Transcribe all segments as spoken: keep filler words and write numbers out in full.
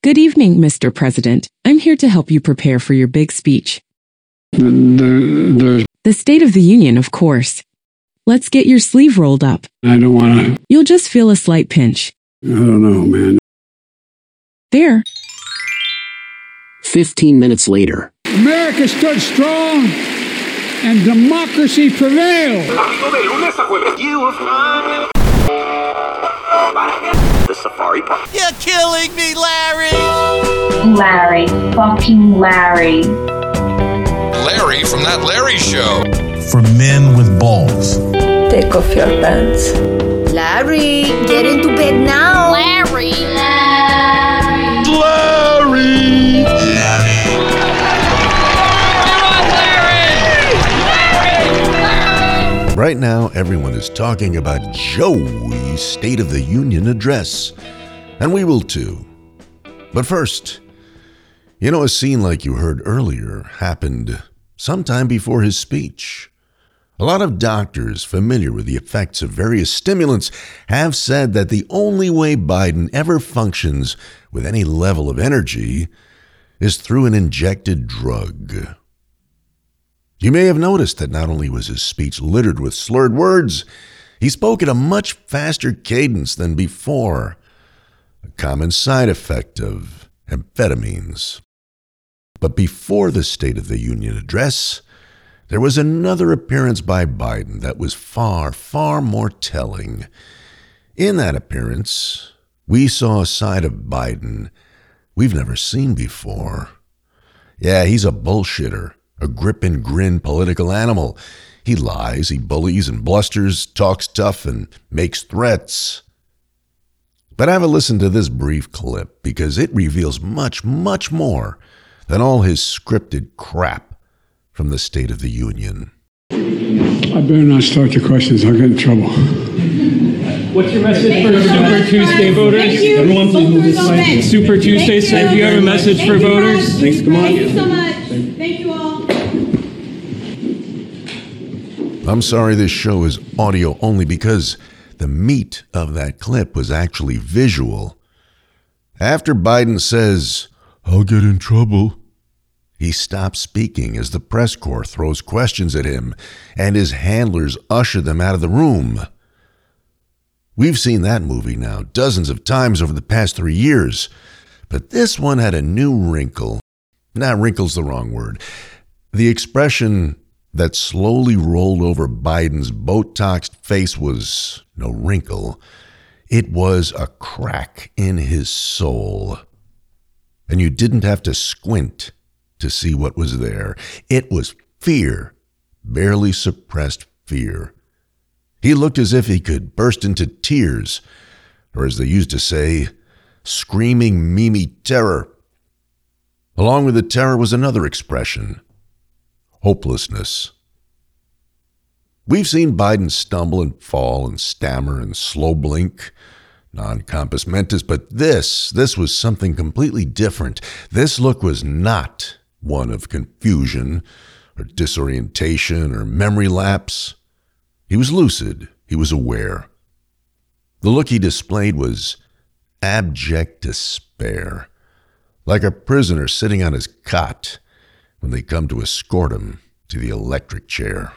Good evening, Mister President. I'm here to help you prepare for your big speech. The, the, The State of the Union, of course. Let's get your sleeve rolled up. I don't want to. You'll just feel a slight pinch. I don't know, man. There. Fifteen minutes later. America stood strong and democracy prevailed. The Safari Park. You're killing me, Larry! Larry. Fucking Larry. Larry from That Larry Show. For men with balls. Take off your pants. Larry, get into bed now. Larry. Larry. Larry. Larry. Right now, everyone is talking about Joey's State of the Union address. And we will too. But first, you know, a scene like you heard earlier happened sometime before his speech. A lot of doctors familiar with the effects of various stimulants have said that the only way Biden ever functions with any level of energy is through an injected drug. You may have noticed that not only was his speech littered with slurred words, he spoke at a much faster cadence than before, a common side effect of amphetamines. But before the State of the Union address, there was another appearance by Biden that was far, far more telling. In that appearance, we saw a side of Biden we've never seen before. Yeah, he's a bullshitter, a grip and grin political animal. He lies, he bullies and blusters, talks tough, and makes threats. But have a listen to this brief clip because it reveals much, much more than all his scripted crap from the State of the Union. I better not start the questions. I'll get in trouble. What's your message for Super Tuesday voters? Everyone please move this way. Super Tuesday, sir, do you have a message for voters? Thanks, come on. Thank you so much. Thank you all. I'm sorry this show is audio only because the meat of that clip was actually visual. After Biden says, "I'll get in trouble," he stops speaking as the press corps throws questions at him and his handlers usher them out of the room. We've seen that movie now dozens of times over the past three years, but this one had a new wrinkle. Nah, wrinkle's the wrong word. The expression that slowly rolled over Biden's Botoxed face was no wrinkle. It was a crack in his soul. And you didn't have to squint to see what was there. It was fear, barely suppressed fear. He looked as if he could burst into tears, or as they used to say, screaming Mimi terror. Along with the terror was another expression, hopelessness. We've seen Biden stumble and fall and stammer and slow blink, non-compos mentis, but this, this was something completely different. This look was not one of confusion or disorientation or memory lapse. He was lucid. He was aware. The look he displayed was abject despair, like a prisoner sitting on his cot when they come to escort him to the electric chair.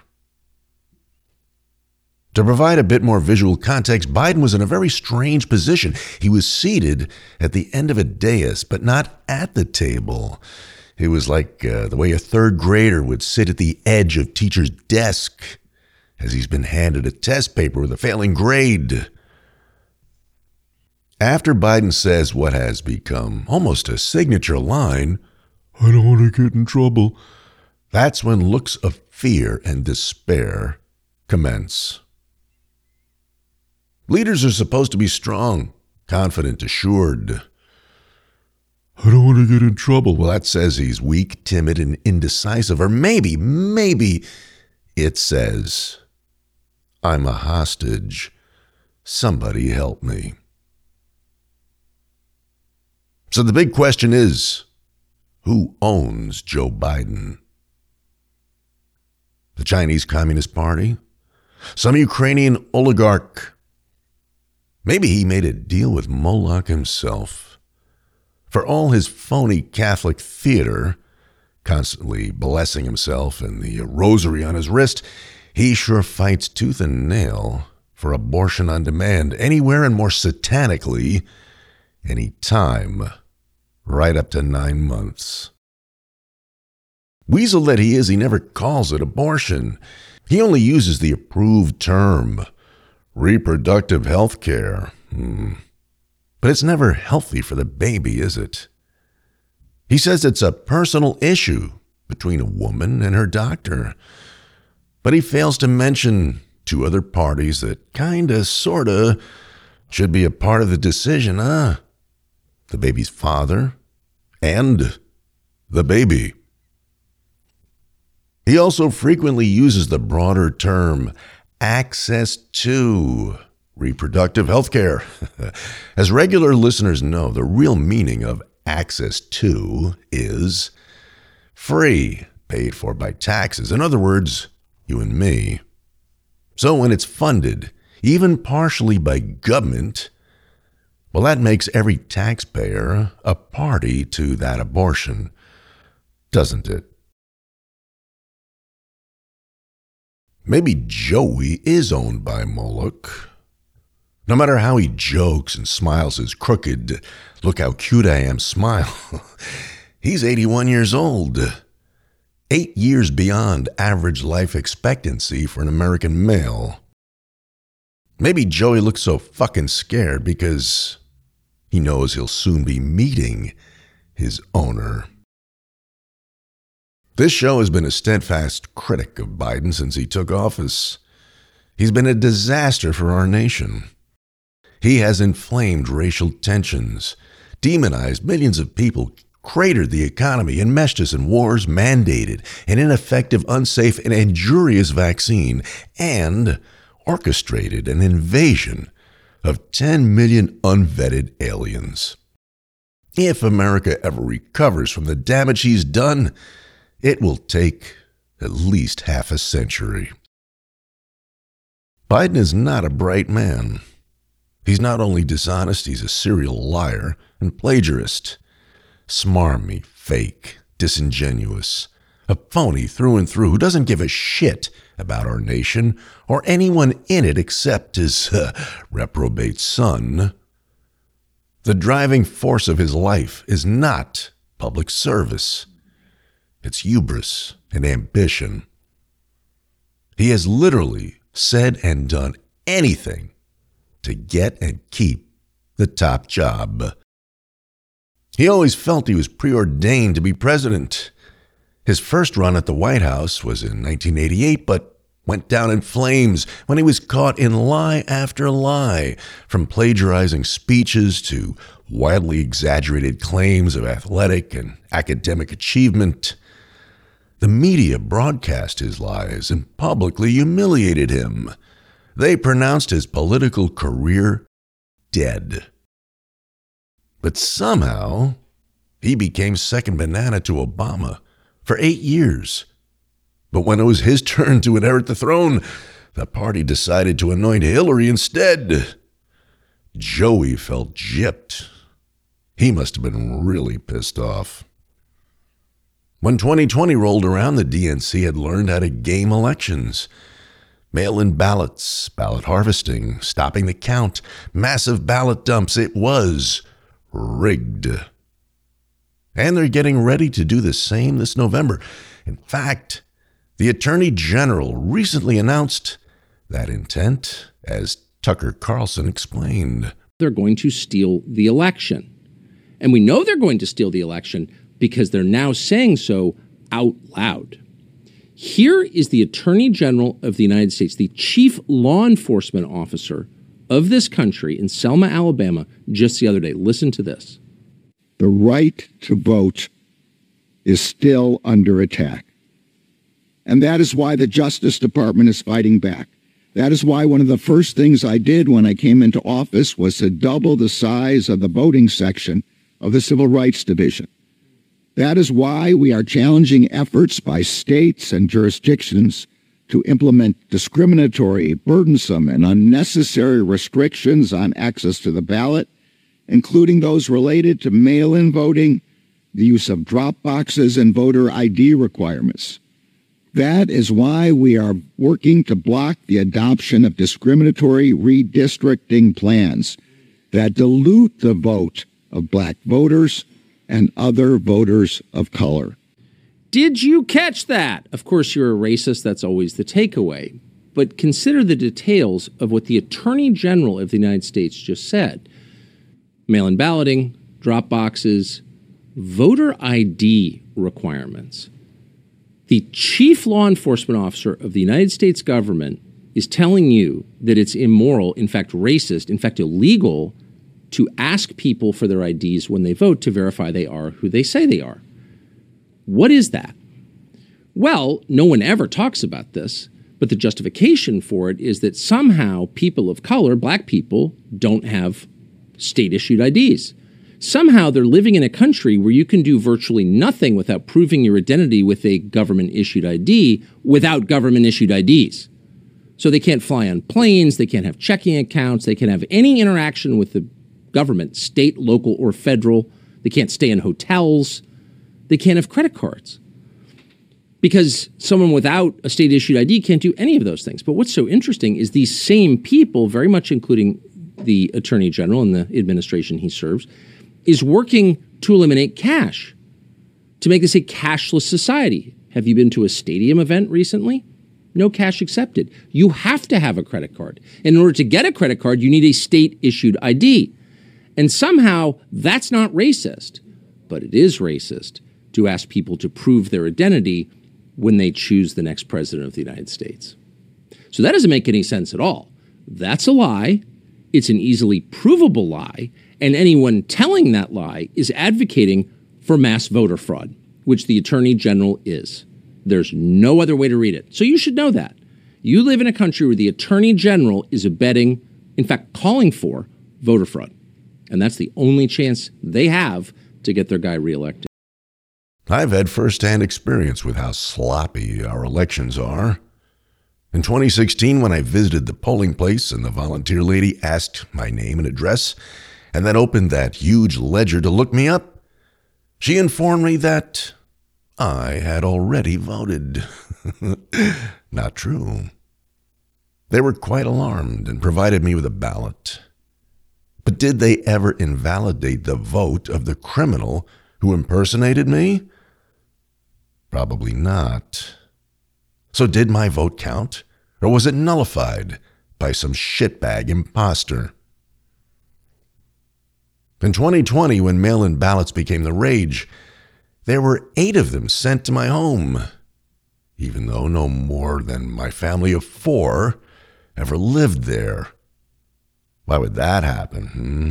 To provide a bit more visual context, Biden was in a very strange position. He was seated at the end of a dais, but not at the table. It was like uh, the way a third grader would sit at the edge of teacher's desk as he's been handed a test paper with a failing grade. After Biden says what has become almost a signature line, "I don't want to get in trouble," that's when looks of fear and despair commence. Leaders are supposed to be strong, confident, assured. "I don't want to get in trouble." Well, that says he's weak, timid, and indecisive. Or maybe, maybe it says, "I'm a hostage. Somebody help me." So the big question is, who owns Joe Biden? The Chinese Communist Party? Some Ukrainian oligarch? Maybe he made a deal with Moloch himself. For all his phony Catholic theater, constantly blessing himself and the rosary on his wrist, he sure fights tooth and nail for abortion on demand, anywhere and more satanically, any time, right up to nine months. Weasel that he is, he never calls it abortion. He only uses the approved term, reproductive health care. Hmm. But it's never healthy for the baby, is it? He says it's a personal issue between a woman and her doctor. But he fails to mention two other parties that kinda, sorta, should be a part of the decision, huh? The baby's father and the baby. He also frequently uses the broader term access to reproductive health care. As regular listeners know, the real meaning of access to is free, paid for by taxes. In other words, you and me. So when it's funded, even partially by government, well, that makes every taxpayer a party to that abortion, doesn't it? Maybe Joey is owned by Moloch. No matter how he jokes and smiles his crooked, look how cute I am smile, he's eighty-one years old. Eight years beyond average life expectancy for an American male. Maybe Joey looks so fucking scared because he knows he'll soon be meeting his owner. This show has been a steadfast critic of Biden since he took office. He's been a disaster for our nation. He has inflamed racial tensions, demonized millions of people, cratered the economy, enmeshed us in wars, mandated an ineffective, unsafe, and injurious vaccine, and orchestrated an invasion of ten million unvetted aliens. If America ever recovers from the damage he's done, it will take at least half a century. Biden is not a bright man. He's not only dishonest, he's a serial liar and plagiarist. Smarmy, fake, disingenuous. A phony through and through who doesn't give a shit about our nation or anyone in it except his uh, reprobate son. The driving force of his life is not public service. It's hubris and ambition. He has literally said and done anything to get and keep the top job. He always felt he was preordained to be president. His first run at the White House was in nineteen eighty-eight, but went down in flames when he was caught in lie after lie, from plagiarizing speeches to wildly exaggerated claims of athletic and academic achievement. The media broadcast his lies and publicly humiliated him. They pronounced his political career dead. But somehow, he became second banana to Obama for eight years. But when it was his turn to inherit the throne, the party decided to anoint Hillary instead. Joey felt gypped. He must have been really pissed off. When twenty twenty rolled around, the D N C had learned how to game elections. Mail-in ballots, ballot harvesting, stopping the count, massive ballot dumps. It was rigged. And they're getting ready to do the same this November. In fact, the Attorney General recently announced that intent, as Tucker Carlson explained. They're going to steal the election. And we know they're going to steal the election because they're now saying so out loud. Here is the Attorney General of the United States, the chief law enforcement officer of this country in Selma, Alabama, just the other day. Listen to this. The right to vote is still under attack. And that is why the Justice Department is fighting back. That is why one of the first things I did when I came into office was to double the size of the voting section of the Civil Rights Division. That is why we are challenging efforts by states and jurisdictions to implement discriminatory, burdensome, and unnecessary restrictions on access to the ballot including those related to mail-in voting, the use of drop boxes, and voter I D requirements. That is why we are working to block the adoption of discriminatory redistricting plans that dilute the vote of black voters and other voters of color. Did you catch that? Of course, you're a racist. That's always the takeaway. But consider the details of what the Attorney General of the United States just said. Mail-in balloting, drop boxes, voter I D requirements. The chief law enforcement officer of the United States government is telling you that it's immoral, in fact racist, in fact illegal, to ask people for their I Ds when they vote to verify they are who they say they are. What is that? Well, no one ever talks about this, but the justification for it is that somehow people of color, black people, don't have state-issued I Ds. Somehow they're living in a country where you can do virtually nothing without proving your identity with a government-issued I D without government-issued I Ds. So they can't fly on planes, they can't have checking accounts, they can't have any interaction with the government, state, local, or federal. They can't stay in hotels. They can't have credit cards. Because someone without a state-issued I D can't do any of those things. But what's so interesting is these same people, very much including the Attorney General and the administration he serves, is working to eliminate cash, to make this a cashless society. Have you been to a stadium event recently? No cash accepted. You have to have a credit card. In order to get a credit card, you need a state-issued I D. And somehow that's not racist, but it is racist to ask people to prove their identity when they choose the next president of the United States. So that doesn't make any sense at all. That's a lie. It's an easily provable lie. And anyone telling that lie is advocating for mass voter fraud, which the Attorney General is. There's no other way to read it. So you should know that. You live in a country where the Attorney General is abetting, in fact, calling for voter fraud. And that's the only chance they have to get their guy reelected. I've had firsthand experience with how sloppy our elections are. In twenty sixteen, when I visited the polling place and the volunteer lady asked my name and address and then opened that huge ledger to look me up, she informed me that I had already voted. Not true. They were quite alarmed and provided me with a ballot. But did they ever invalidate the vote of the criminal who impersonated me? Probably not. So did my vote count, or was it nullified by some shitbag imposter? In twenty twenty, when mail-in ballots became the rage, there were eight of them sent to my home, even though no more than my family of four ever lived there. Why would that happen, hmm?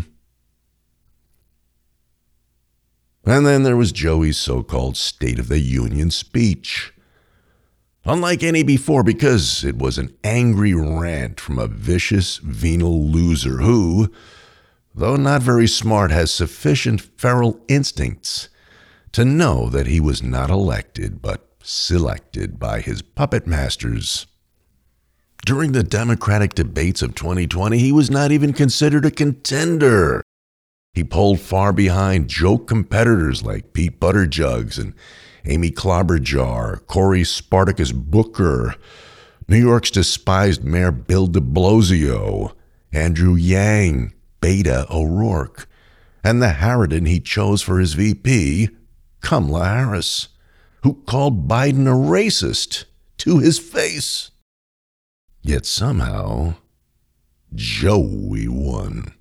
And then there was Joey's so-called State of the Union speech. Unlike any before, because it was an angry rant from a vicious, venal loser who, though not very smart, has sufficient feral instincts to know that he was not elected, but selected by his puppet masters. During the Democratic debates of twenty twenty, he was not even considered a contender. He polled far behind joke competitors like Pete Buttigieg and Amy Klobuchar, Cory Spartacus Booker, New York's despised Mayor Bill de Blasio, Andrew Yang, Beto O'Rourke, and the harridan he chose for his V P, Kamala Harris, who called Biden a racist to his face. Yet somehow, Joey won.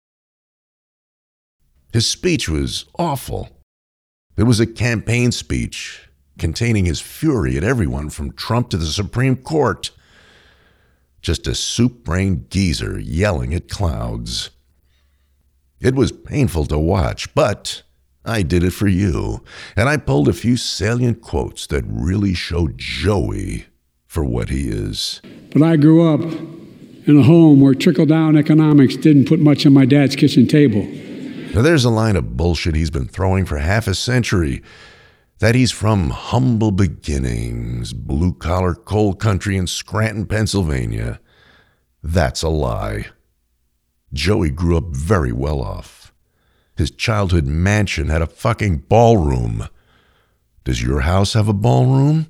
His speech was awful. It was a campaign speech containing his fury at everyone from Trump to the Supreme Court. Just a soup-brained geezer yelling at clouds. It was painful to watch, but I did it for you, and I pulled a few salient quotes that really showed Joey for what he is. But I grew up in a home where trickle-down economics didn't put much on my dad's kitchen table. Now there's a line of bullshit he's been throwing for half a century, that he's from humble beginnings, blue-collar coal country in Scranton, Pennsylvania. That's a lie. Joey grew up very well off. His childhood mansion had a fucking ballroom. Does your house have a ballroom?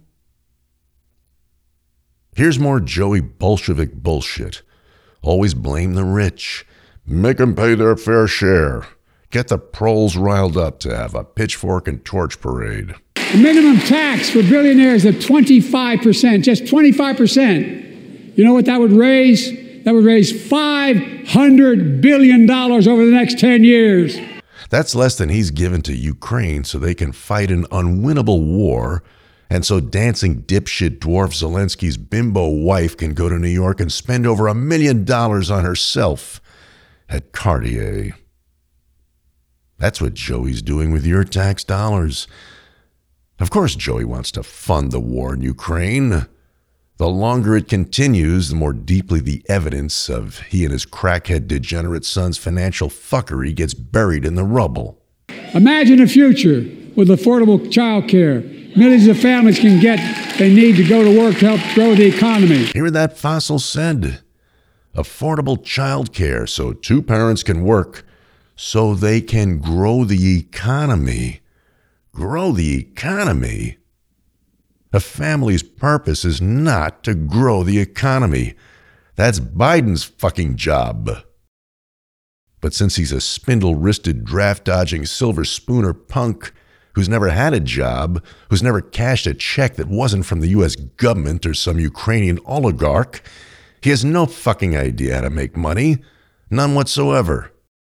Here's more Joey Bolshevik bullshit. Always blame the rich. Make them pay their fair share. Get the proles riled up to have a pitchfork and torch parade. The minimum tax for billionaires at twenty-five percent, just twenty-five percent. You know what that would raise? That would raise five hundred billion dollars over the next ten years. That's less than he's given to Ukraine so they can fight an unwinnable war, and so dancing dipshit dwarf Zelensky's bimbo wife can go to New York and spend over a million dollars on herself at Cartier. That's what Joey's doing with your tax dollars. Of course Joey wants to fund the war in Ukraine. The longer it continues, the more deeply the evidence of he and his crackhead degenerate son's financial fuckery gets buried in the rubble. Imagine a future with affordable child care. Millions of families can get they need to go to work to help grow the economy. Hear what that fossil said? Affordable child care so two parents can work so they can grow the economy. Grow the economy? A family's purpose is not to grow the economy. That's Biden's fucking job. But since he's a spindle-wristed, draft-dodging, silver-spooner punk who's never had a job, who's never cashed a check that wasn't from the U S government or some Ukrainian oligarch, he has no fucking idea how to make money. None whatsoever.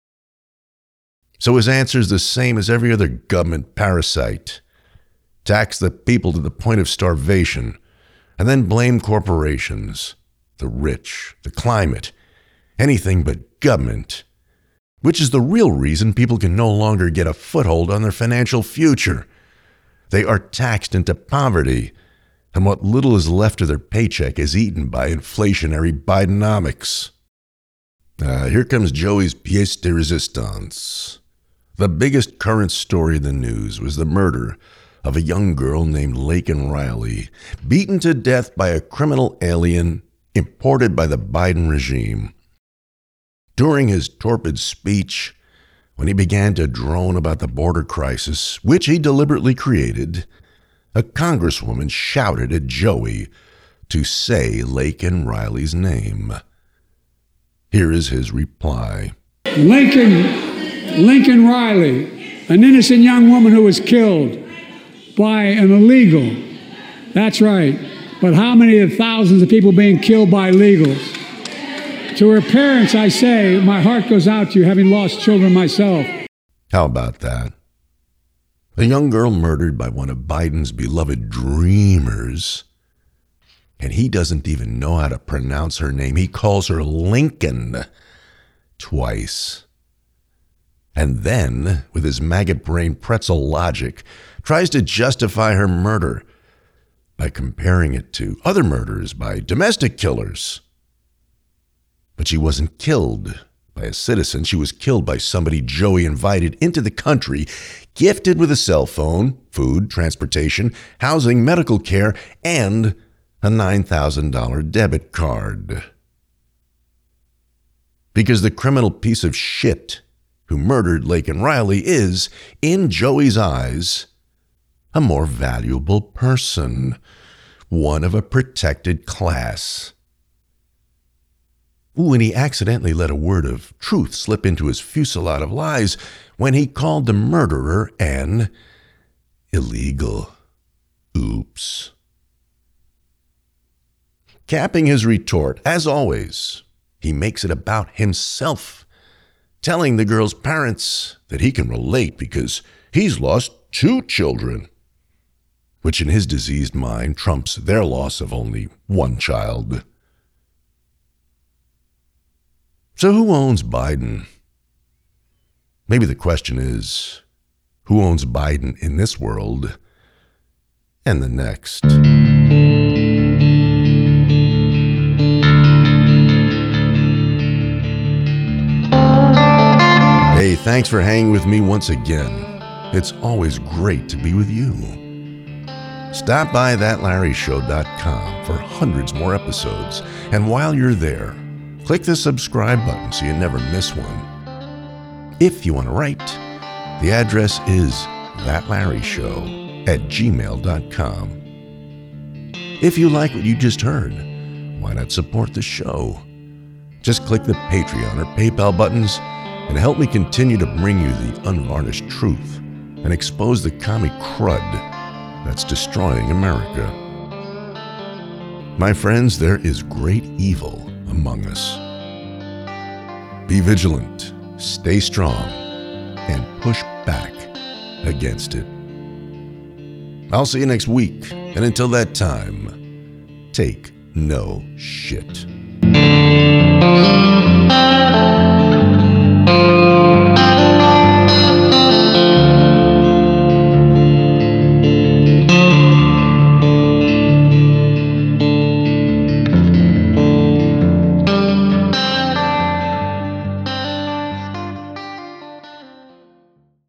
So his answer is the same as every other government parasite. Tax the people to the point of starvation, and then blame corporations, the rich, the climate, anything but government, which is the real reason people can no longer get a foothold on their financial future. They are taxed into poverty, and what little is left of their paycheck is eaten by inflationary Bidenomics. Uh, here comes Joey's pièce de résistance. The biggest current story in the news was the murder of a young girl named Laken Riley, beaten to death by a criminal alien imported by the Biden regime. During his torpid speech, when he began to drone about the border crisis, which he deliberately created, a congresswoman shouted at Joey to say Laken Riley's name. Here is his reply. Lincoln, Lincoln Riley, an innocent young woman who was killed by an illegal. That's right. But how many of the thousands of people being killed by illegals? To her parents, I say, my heart goes out to you, having lost children myself. How about that? A young girl murdered by one of Biden's beloved dreamers. And he doesn't even know how to pronounce her name. He calls her Lincoln twice. And then, with his maggot brain pretzel logic, tries to justify her murder by comparing it to other murders by domestic killers. But she wasn't killed by a citizen. She was killed by somebody Joey invited into the country, gifted with a cell phone, food, transportation, housing, medical care, and a nine thousand dollars debit card. Because the criminal piece of shit who murdered Laken Riley is, in Joey's eyes, a more valuable person, one of a protected class. Ooh, and he accidentally let a word of truth slip into his fusillade of lies when he called the murderer an illegal. Oops. Capping his retort, as always, he makes it about himself, telling the girl's parents that he can relate because he's lost two children, which in his diseased mind trumps their loss of only one child. So who owns Biden? Maybe the question is, who owns Biden in this world and the next? Hey, thanks for hanging with me once again. It's always great to be with you. Stop by that larry show dot com for hundreds more episodes. And while you're there, click the subscribe button so you never miss one. If you want to write, the address is thatlarryshow at gmail dot com. If you like what you just heard, why not support the show? Just click the Patreon or PayPal buttons and help me continue to bring you the unvarnished truth and expose the commie crud that's destroying America. My friends, there is great evil among us. Be vigilant, stay strong, and push back against it. I'll see you next week, and until that time, take no shit.